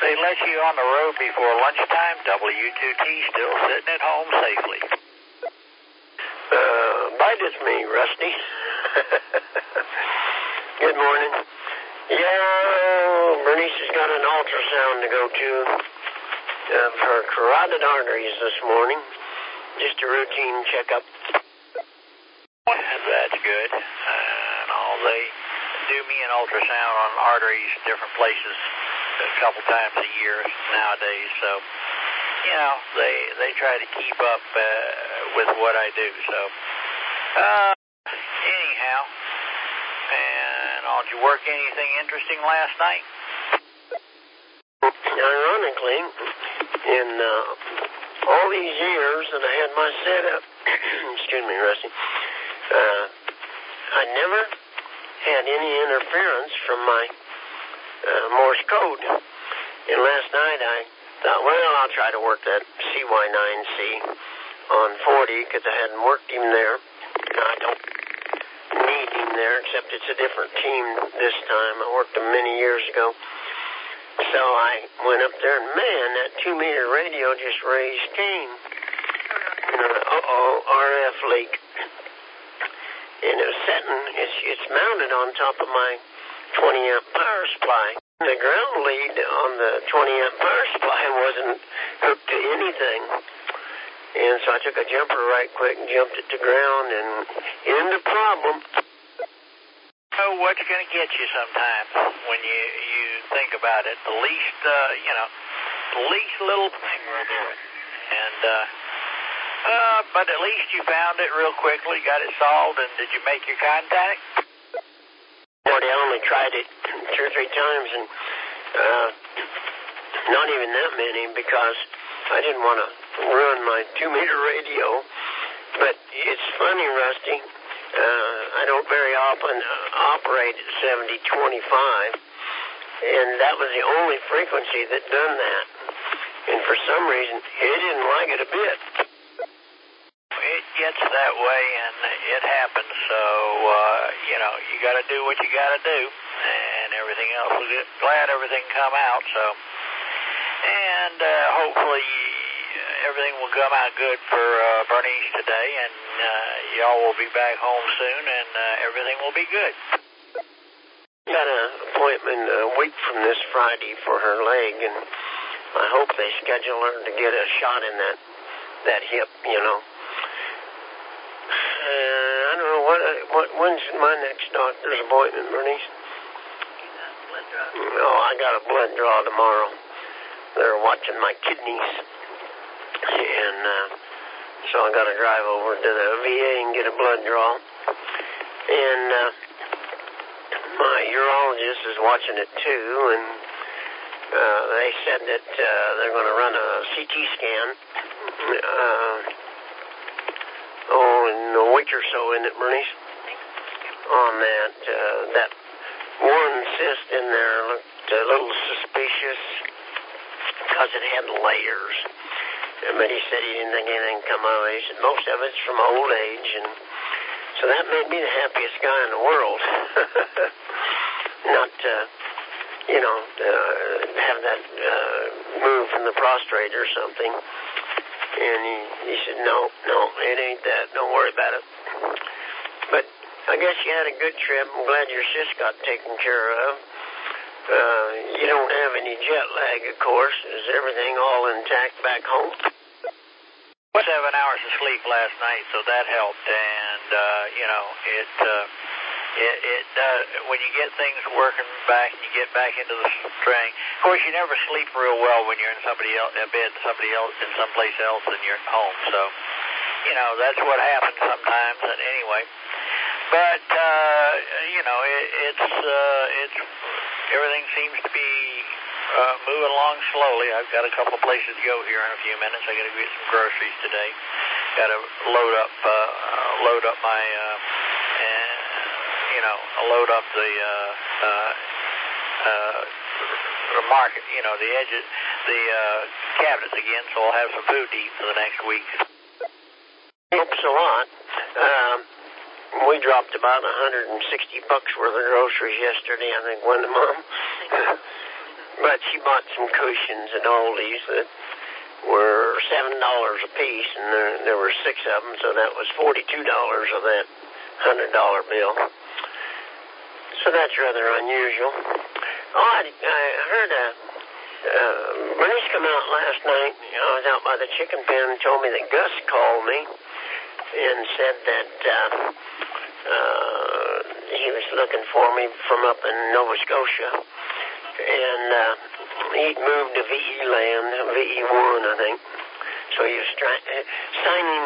they let you on the road before lunchtime. W2T still sitting at home safely. Bite with me, Rusty. Good morning. Yeah, Bernice has got an ultrasound to go to of her carotid arteries this morning. Just a routine checkup. That's good. They do me an ultrasound on arteries, different places, a couple times a year nowadays. So, they try to keep up with what I do. So, anyhow, and did you work anything interesting last night? Ironically, in all these years that I had my setup, excuse me, Rusty, I never had any interference from my Morse code. And last night I thought, well, I'll try to work that CY9C on 40 because I hadn't worked him there. I don't need him there, except it's a different team this time. I worked him many years ago. So I went up there, and man, that 2-meter radio just raised Cain. RF leak. And it was setting, it's mounted on top of my 20-amp power supply. The ground lead on the 20-amp power supply wasn't hooked to anything. And so I took a jumper right quick and jumped it to ground, and in the problem. Oh, what's going to get you sometimes when you think about it? The least, the least little thing will do it. And, but at least you found it real quickly, got it solved, and did you make your contact? Well, I only tried it 2 or 3 times, and not even that many, because I didn't want to ruin my 2-meter radio. But it's funny, Rusty, I don't very often operate at 70-25, and that was the only frequency that done that. And for some reason, it didn't like it a bit. It gets that way, and it happens. So, you got to do what you got to do, and everything else. We're glad everything come out. So, and hopefully everything will come out good for Bernice today, and y'all will be back home soon, and everything will be good. Got an appointment a week from this Friday for her leg, and I hope they schedule her to get a shot in that hip, I don't know when's my next doctor's appointment, Bernice? Blood draw. Oh, I got a blood draw tomorrow. They're watching my kidneys, and so I got to drive over to the VA and get a blood draw. And my urologist is watching it too, and they said that they're going to run a CT scan. In a week or so, isn't it, Bernice? On that one cyst in there looked a little suspicious because it had layers. But he said he didn't think anything come of it. He said most of it's from old age, and so that made me the happiest guy in the world. Not have that move from the prostrate or something. And he said, no, it ain't that. Don't worry about it. But I guess you had a good trip. I'm glad your sis got taken care of. You don't have any jet lag, of course. Is everything all intact back home? 7 hours of sleep last night, so that helped. And, it when you get things working back and you get back into the string. Of course, you never sleep real well when you're in somebody else in bed, somebody else in someplace else than you're at home. So, that's what happens sometimes. And anyway, but it's everything seems to be moving along slowly. I've got a couple of places to go here in a few minutes. I got to get some groceries today. Got to load up my. Load up the market, the edges, the cabinets again, so I'll have some food to eat for the next week. Helps a lot. We dropped about $160 worth of groceries yesterday, I think, one to Mom. But she bought some cushions at Aldi's that were $7 a piece, and there were 6 of them, so that was $42 of that $100 bill. So that's rather unusual. Oh, I heard Bernice come out last night. I was out by the chicken pen and told me that Gus called me and said that he was looking for me from up in Nova Scotia. And he'd moved to VE land, VE1, I think. So he was signing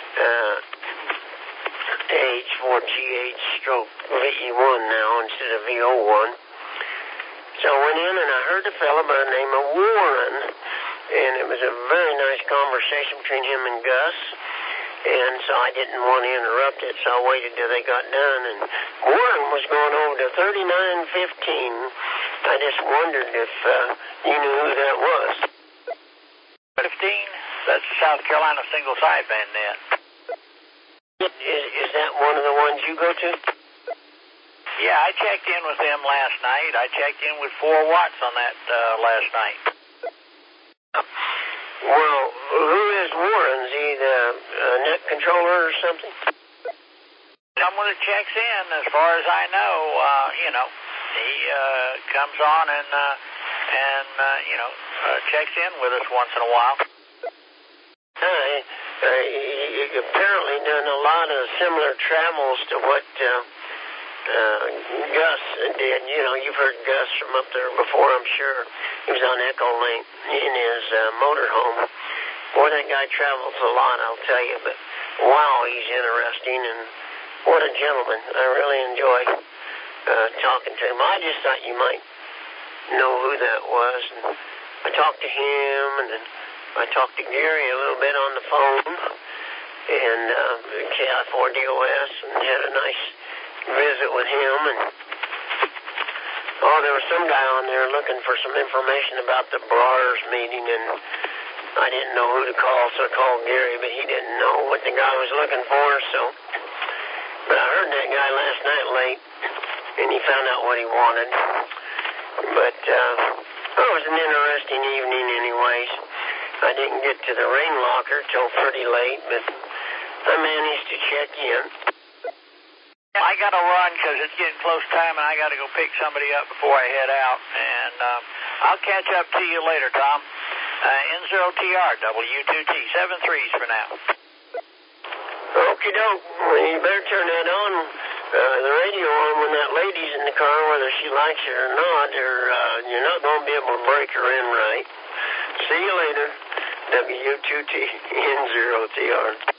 H4GH/VE1 now instead of VO1. So I went in and I heard a fellow by the name of Warren, and it was a very nice conversation between him and Gus. And so I didn't want to interrupt it, so I waited till they got done. And Warren was going over to 3915. I just wondered if you knew who that was. 15? That's the South Carolina single sideband net. Is that one of the ones you go to? Yeah, I checked in with them last night. I checked in with 4 watts on that last night. Well, who is Warren? Is he the net controller or something? Someone that checks in, as far as I know. He comes on and checks in with us once in a while. He apparently done a lot of similar travels to what Gus did. You've heard Gus from up there before, I'm sure. He was on Echolink in his motorhome. Boy, that guy travels a lot, I'll tell you. But wow, he's interesting, and what a gentleman. I really enjoy talking to him. I just thought you might know who that was. And I talked to him, and then I talked to Gary a little bit on the phone, and KI4DOS, and had a nice visit with him. And there was some guy on there looking for some information about the Brars meeting, and I didn't know who to call, so I called Gary, but he didn't know what the guy was looking for. But I heard that guy last night late, and he found out what he wanted. But it was an interesting evening anyways. I didn't get to the rain locker till pretty late, but I managed to check in. I got to run because it's getting close time, and I got to go pick somebody up before I head out. And I'll catch up to you later, Tom. N0TR, W2T, 7-3s for now. Okie doke. Well, you better turn that on, the radio on when that lady's in the car, whether she likes it or not, or you're not going to be able to break her in right. See you later. W2T, N0TR.